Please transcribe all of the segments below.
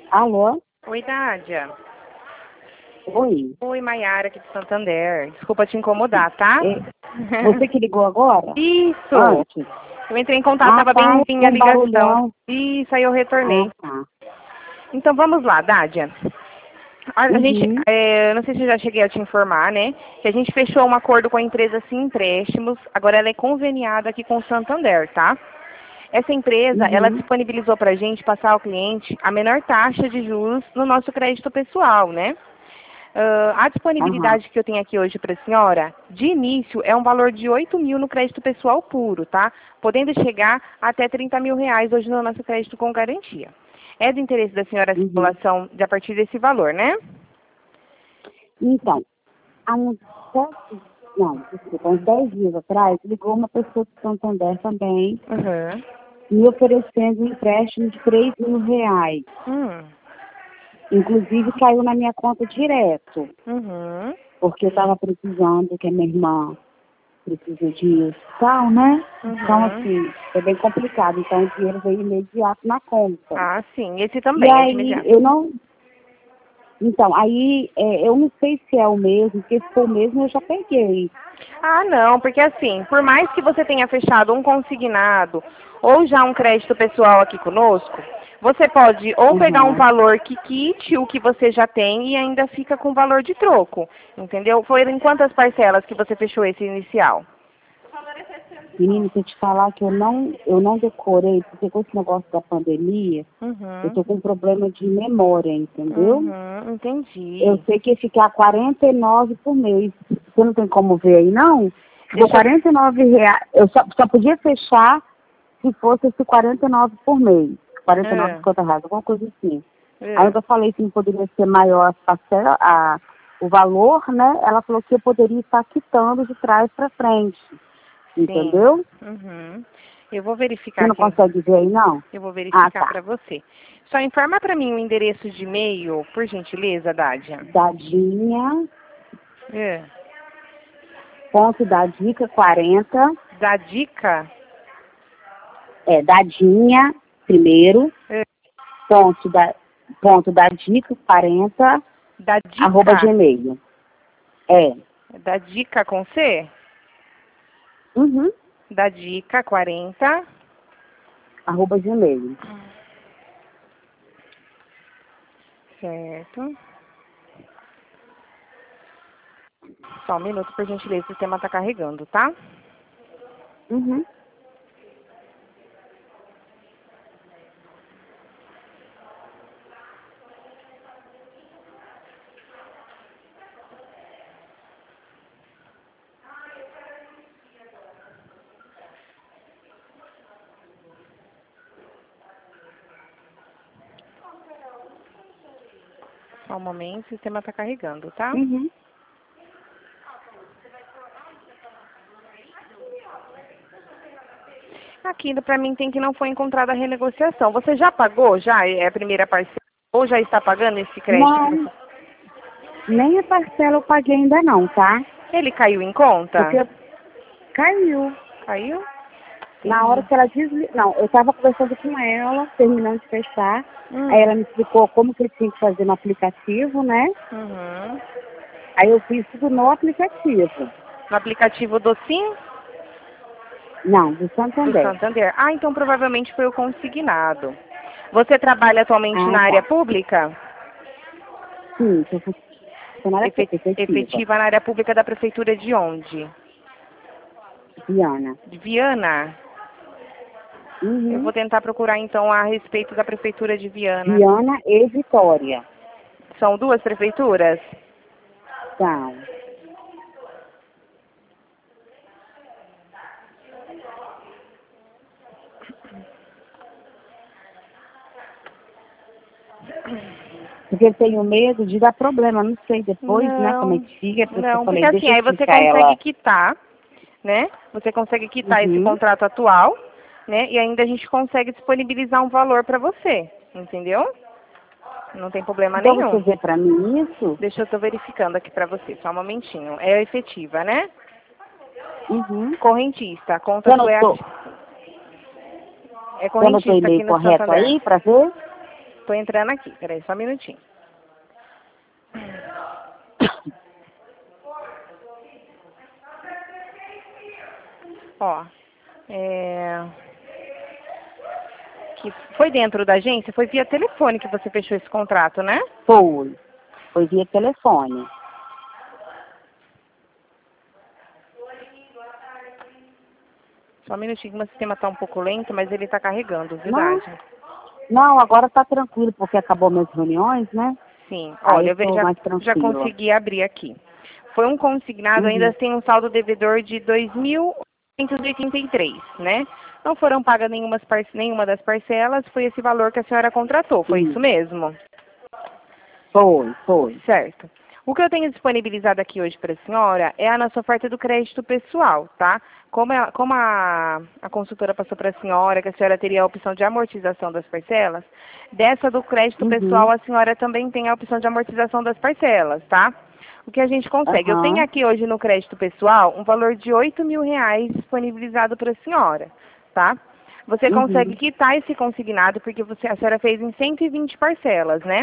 Alô? Oi, Nádia. Oi. Oi, Maiara, aqui de Santander. Desculpa te incomodar, tá? Você que ligou agora? Isso! Antes? Eu entrei em contato, tava Tá, bem ruim a um ligação. barulhão. Isso, aí eu retornei. Tá. Então vamos lá, Nádia. A gente, Uhum. não sei se eu já cheguei a te informar, né? Que a gente fechou um acordo com a empresa Sim Empréstimos. Agora ela é conveniada aqui com o Santander, tá? Essa empresa, ela Uhum. disponibilizou para a gente passar ao cliente a menor taxa de juros no nosso crédito pessoal, né? A Aham. disponibilidade que eu tenho aqui hoje para a senhora, de início, é um valor de 8 mil no crédito pessoal puro, tá? Podendo chegar até 30 mil reais hoje no nosso crédito com garantia. É do interesse da senhora a Uhum. simulação de a partir desse valor, né? Então, há uns 7, não, desculpa, uns 10 dias atrás, ligou uma pessoa de Santander também, Uhum. me oferecendo um empréstimo de 3 mil reais. Hum. Inclusive, caiu na minha conta direto, Uhum. porque eu estava precisando, que a minha irmã precisa de hospital, né? Então, Uhum. assim, é bem complicado. Então, o dinheiro veio imediato na conta. Ah, sim. Esse E também é de aí, imediato. eu não... Então, aí, eu não sei se é o mesmo, porque se for o mesmo, eu já peguei. Ah, não, porque assim, por mais que você tenha fechado um consignado ou já um crédito pessoal aqui conosco, você pode ou pegar um Uhum. valor que quite o que você já tem e ainda fica com valor de troco, entendeu? Foi em quantas parcelas que você fechou esse inicial? Menino, se eu te falar que eu não decorei, porque com esse negócio da pandemia, eu Uhum, tô com um problema de memória, entendeu? uhum, Eu entendi. sei que ia ficar 49 por mês. Você não tem como ver aí, não? Ficou Deixa eu... 49 reais. Eu só podia fechar se fosse esse 49 por mês. 49, É, 50 reais, alguma coisa assim. Aí é, eu falei que não poderia ser maior as parcelas, o valor, né? Ela falou que eu poderia estar quitando de trás para frente. sim. Entendeu? Uhum. Eu vou verificar Você não aqui. consegue ver aí, não? Eu vou Ah, verificar tá. para você. Só informa para mim o endereço de e-mail, por gentileza, Dádia. Dadinha, É. ponto da dica 40, Da dica? dadinha, primeiro, É. ponto da dica 40, Da arroba dica? gmail. É. Da dica com C? Uhum. Da dica 40. Arroba gmail. Certo. Só um minuto, por gentileza, o sistema está carregando, tá? Uhum. Só um momento, o sistema está carregando, tá? Uhum. Aqui para mim tem que não foi encontrada a renegociação. Você já pagou? Já é a primeira parcela? Ou já está pagando esse crédito que Não, você... nem a parcela eu paguei ainda não, tá? Ele caiu em conta? Porque caiu. Caiu? Na hora Entendi. que ela desligou. Não, eu estava conversando com ela, terminando de fechar. Aí Hum. ela me explicou como que eu tinha que fazer no aplicativo, né? Uhum. Aí eu fiz tudo no aplicativo. No aplicativo do Sim? Não, do Do Santander. Santander. Ah, então provavelmente foi o consignado. Você trabalha atualmente Ah, na área tá. pública? Sim, sou funcionária efetiva. Efetiva na área pública da prefeitura de onde? Diana. De Viana? Eu vou Uhum. tentar procurar então a respeito da prefeitura de Viana. Diana e Vitória. São duas prefeituras? São. Porque eu tenho medo de dar problema, não sei depois, né, como é Não, que fica, por isso que eu não, porque falei, assim, deixa eu aí você explicar consegue ela. quitar, né? Você consegue quitar esse Uhum. contrato atual, né? E ainda a gente consegue disponibilizar um valor para você, entendeu? Não tem problema Então você nenhum. vê pra mim isso? Deixa eu tô verificando aqui para você, só um momentinho. É efetiva, né? Uhum. Correntista, a conta Você sua anotou, é você anotou o correntista aqui e-mail no correto Santander. aí pra ver? Tô entrando aqui, peraí, só um minutinho. Ó, que foi dentro da agência? Foi via telefone que você fechou esse contrato, né? Foi via telefone. Só um minutinho, que o meu sistema tá um pouco lento, mas ele tá carregando, viu, Não, Dádia? não, agora tá tranquilo, porque acabou minhas reuniões, né? Sim, Aí olha, eu tô mais já tranquila. consegui abrir aqui. Foi um consignado, ainda tem um saldo devedor de 2.883, né? Não foram pagas nenhuma das parcelas, foi esse valor que a senhora contratou, foi isso mesmo? Foi. Certo. O que eu tenho disponibilizado aqui hoje para a senhora é a nossa oferta do crédito pessoal, tá? Como a consultora passou para a senhora que a senhora teria a opção de amortização das parcelas, dessa do crédito pessoal a senhora também tem a opção de amortização das parcelas, tá? O que a gente consegue? Eu tenho aqui hoje no crédito pessoal um valor de R$8.000 disponibilizado para a senhora, tá? Você consegue quitar esse consignado porque a senhora fez em 120 parcelas, né?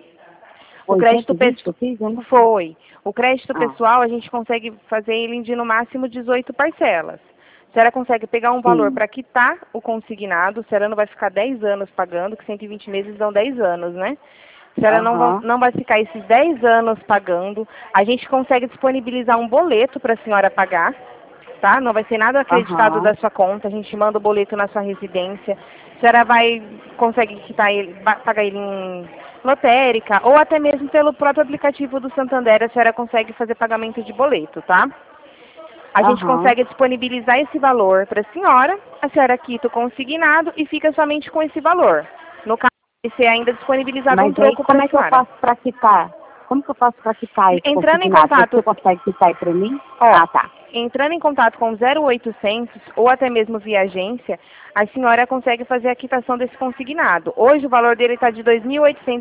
O crédito foi. O crédito pessoal, a gente consegue fazer ele de no máximo 18 parcelas. A senhora consegue pegar um valor para quitar o consignado, a senhora não vai ficar 10 anos pagando, que 120 meses dão 10 anos, né? A senhora não vai ficar esses 10 anos pagando. A gente consegue disponibilizar um boleto para a senhora pagar, tá? Não vai ser nada acreditado da sua conta, a gente manda o boleto na sua residência. A senhora consegue quitar ele, pagar ele em lotérica, ou até mesmo pelo próprio aplicativo do Santander, a senhora consegue fazer pagamento de boleto, tá? A gente consegue disponibilizar esse valor para a senhora quita o consignado e fica somente com esse valor. No caso, você ainda disponibilizado um troco para a senhora. Como é que eu faço para quitar? Como que eu faço para quitar esse Entrando em consignado? contato... Você consegue quitar aí para mim? Tá. Entrando em contato com 0800 ou até mesmo via agência, a senhora consegue fazer a quitação desse consignado. Hoje o valor dele está de R$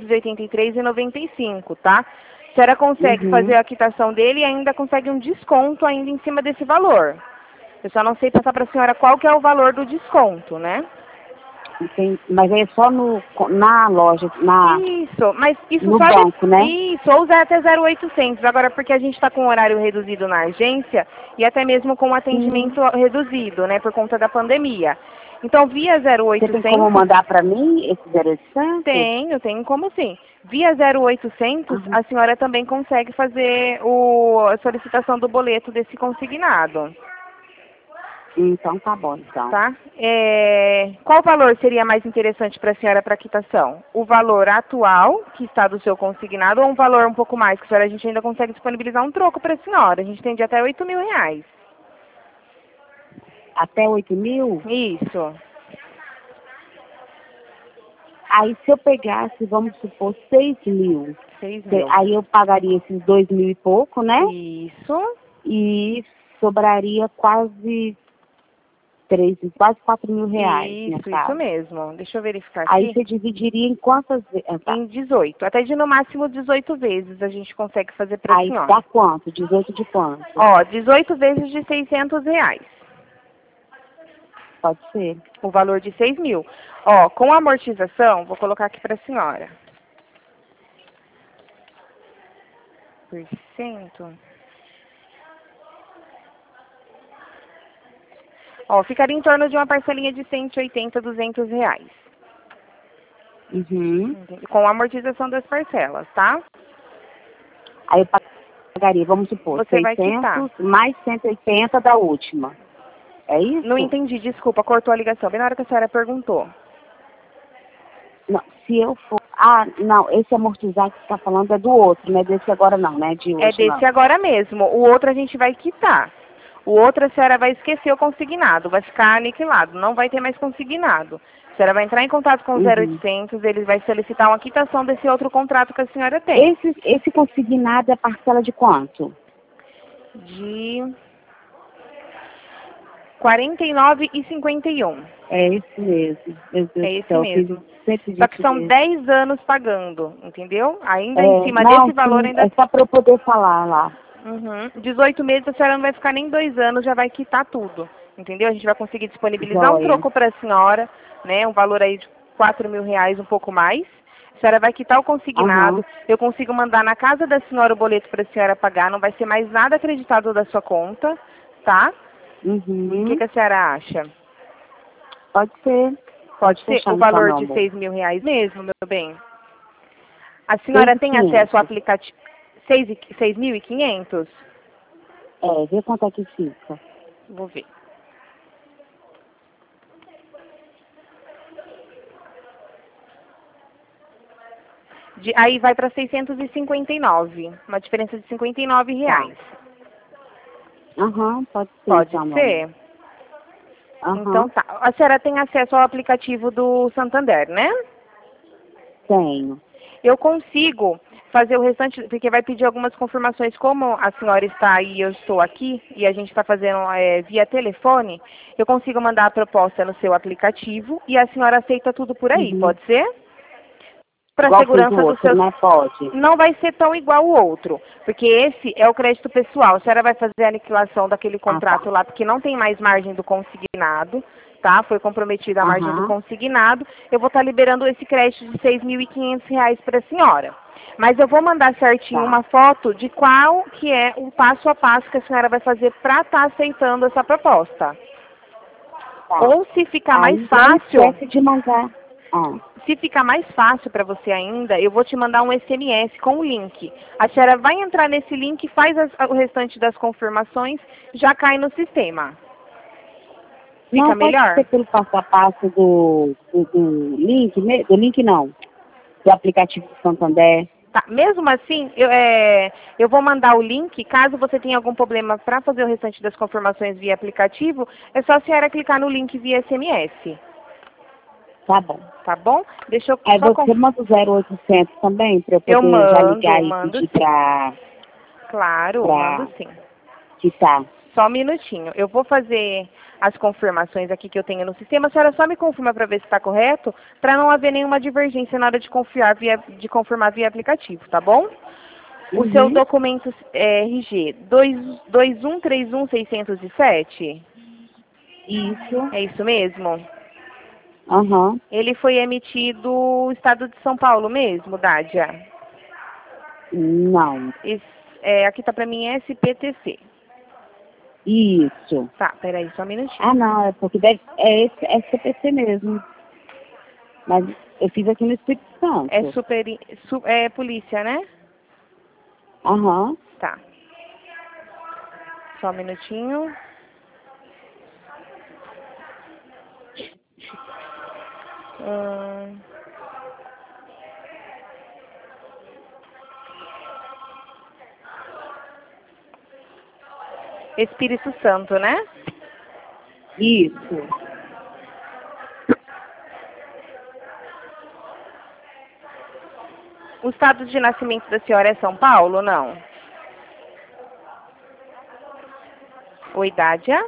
2.883,95, tá? A senhora consegue fazer a quitação dele e ainda consegue um desconto ainda em cima desse valor. Eu só não sei passar para a senhora qual que é o valor do desconto, né? Mas é só na loja, Isso, mas isso no só banco, né? Isso, ou usar até 0800. Agora, porque a gente está com horário reduzido na agência e até mesmo com atendimento reduzido, né, por conta da pandemia. Então, via 0800... Você tem como mandar para mim esse 0800? Tenho como sim. Via 0800, a senhora também consegue fazer a solicitação do boleto desse consignado. Então tá bom, então. Tá? Qual valor seria mais interessante para a senhora para quitação? O valor atual, que está do seu consignado, ou um valor um pouco mais, que a gente ainda consegue disponibilizar um troco para a senhora? A gente tem de até R$8.000. Até 8.000? Isso. Aí se eu pegasse, vamos supor, 6.000. 6.000. Aí eu pagaria esses 2.000 e pouco, né? Isso. E sobraria quase R$4.000. Isso mesmo. Deixa eu verificar aqui. Aí você dividiria em quantas vezes? Em 18. Até de no máximo 18 vezes a gente consegue fazer para a senhora. Aí dá quanto? 18 de quanto? 18 vezes de R$600. Pode ser. O valor de 6.000. Com a amortização, vou colocar aqui para a senhora. Por cento. Ficaria em torno de uma parcelinha de 180, R$200. Com a amortização das parcelas, tá? Aí eu pagaria, vamos supor, Você 600 vai quitar. mais 180 da última. É isso? Não entendi, desculpa, cortou a ligação. Bem na hora que a senhora perguntou. Não, se eu for... não, esse amortizar que você está falando é do outro, não é desse agora não, né? De hoje, é desse agora mesmo. O outro a gente vai quitar. O outro a senhora vai esquecer o consignado, vai ficar aniquilado, não vai ter mais consignado. A senhora vai entrar em contato com o 0800, ele vai solicitar uma quitação desse outro contrato que a senhora tem. Esse consignado é parcela de quanto? De R$ 49,51. É esse mesmo. É esse mesmo. Só que são 10 anos pagando, entendeu? Ainda em cima desse valor ainda... É só para eu poder falar lá. 18 meses a senhora não vai ficar nem 2 anos, já vai quitar tudo, entendeu? A gente vai conseguir disponibilizar um troco para a senhora, né? Um valor aí de R$4.000, um pouco mais. A A senhora vai quitar o consignado, Aham. eu consigo mandar na casa da senhora o boleto para a senhora pagar, não vai ser mais nada acreditado da sua conta, tá? O que Uhum. a senhora acha? Pode ser. Pode Pode ser fechar o então, valor meu de amor. R$ 6.000 mesmo, meu bem? A Seis senhora e tem acesso ao quinhentos. aplicativo 6.500? É, vê quanto é que fica. Vou ver. Aí vai para 659, uma diferença de R$ 59. Tá. Aham, pode ser Pode então, meu amor. ser? Então Aham, tá. A senhora tem acesso ao aplicativo do Santander, né? tenho. Eu consigo fazer o restante, porque vai pedir algumas confirmações. Como a senhora está aí e eu estou aqui, e a gente está fazendo via telefone, eu consigo mandar a proposta no seu aplicativo e a senhora aceita tudo por aí, Uhum. pode ser? Para a Igual fez o segurança dos outro, seus... né? Pode. Não vai ser tão igual o outro, porque esse é o crédito pessoal. A senhora vai fazer a aniquilação daquele Ah, tá. contrato lá, porque não tem mais margem do consignado, tá? Foi comprometida a margem do Aham, consignado. Eu vou estar liberando esse crédito de R$ 6.500 para a senhora. Mas eu vou mandar certinho tá. uma foto de qual que é o passo a passo que a senhora vai fazer para estar aceitando essa proposta. Tá. Ou se ficar mais Aí não fácil, esquece de mandar. Ah, se ficar mais fácil para você ainda, eu vou te mandar um SMS com o link. A senhora vai entrar nesse link, faz o restante das confirmações, já cai no sistema. Fica não, pode melhor? ser pelo passo a passo do link, do link não, do aplicativo do Santander. Tá. Mesmo assim, eu vou mandar o link. Caso você tenha algum problema para fazer o restante das confirmações via aplicativo, é só a senhora clicar no link via SMS. Tá bom. Tá bom? Deixa eu Aí só... você manda o 0800 também, para eu Eu poder já ligar mando, e mando pedir sim. para Claro, mando sim. quitar. Só um minutinho. Eu vou fazer as confirmações aqui que eu tenho no sistema. A senhora só me confirma para ver se está correto, para não haver nenhuma divergência na hora de confirmar via aplicativo, tá bom? O seu Uhum. documento é RG 2131607? Isso. É isso mesmo? Aham. Ele foi emitido no estado de São Paulo mesmo, Dádia? Não. Aqui tá para mim SPTC. Isso. Tá, peraí, só um minutinho. Ah, não, é porque deve, é esse SCPC mesmo. Mas eu fiz aqui no Espírito É Santo. polícia, né? Aham. Tá. Só um minutinho. Hum, Espírito Santo, né? Isso. O estado de nascimento da senhora é São Paulo, não? Oi, Dádia?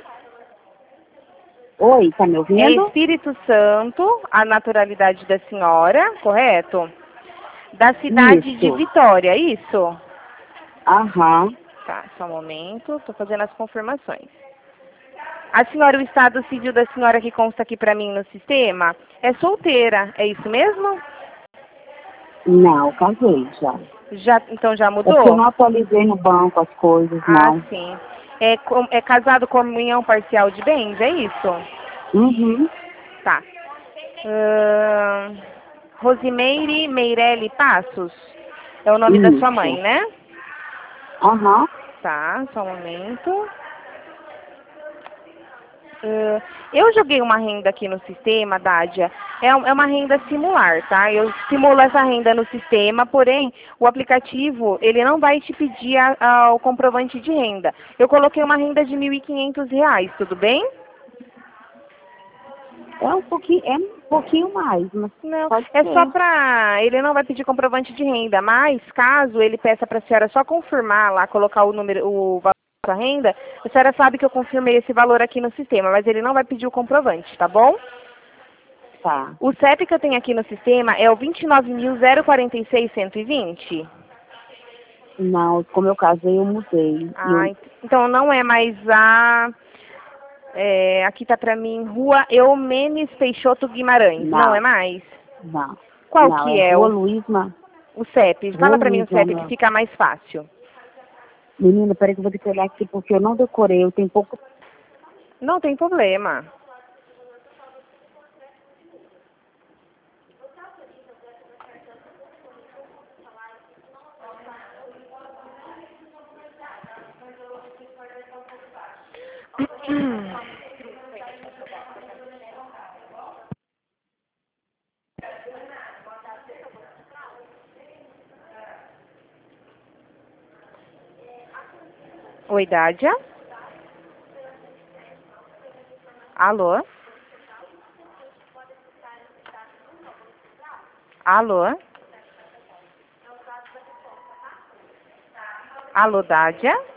Oi, tá me É ouvindo? Espírito Santo, a naturalidade da senhora, correto? Da cidade de Isso. Vitória, isso? Aham. Tá, só um momento, estou fazendo as confirmações. A senhora, o estado civil da senhora que consta aqui para mim no sistema, é solteira, é isso mesmo? Não, casei já. Então já É porque eu mudou? não atualizei no banco as coisas, Ah, não. sim. É casado com comunhão parcial de bens, é isso? Uhum. Tá. Ahn, Rosimeire Meirelli Passos é o nome da sua mãe, Isso. né? Aham. Tá, só um momento. Eu joguei uma renda aqui no sistema, Dádia. É uma renda simular, tá? Eu simulo essa renda no sistema, porém, o aplicativo, ele não vai te pedir o comprovante de renda. Eu coloquei uma renda de R$ 1.500, tudo bem? É um pouquinho mais, mas Não, pode é só ser. para... Ele não vai pedir comprovante de renda, mas caso ele peça para a senhora só confirmar lá, colocar o valor da sua renda, a senhora sabe que eu confirmei esse valor aqui no sistema, mas ele não vai pedir o comprovante, tá bom? Tá. O CEP que eu tenho aqui no sistema é o 29.046.120. Não, como eu casei, eu mudei. E Ah, eu, então não é mais aqui tá pra mim, Rua Eumenes Peixoto Guimarães, não é não, mais? não. Qual Não, que é é Rua o Luísma. CEP? Rua Fala pra mim o Luísma, CEP que não. fica mais fácil. Menina, peraí que eu vou ter que olhar aqui porque eu não decorei, eu tenho pouco. Não tem problema. Oi, Dádia? Alô? Alô? Alô, Dádia?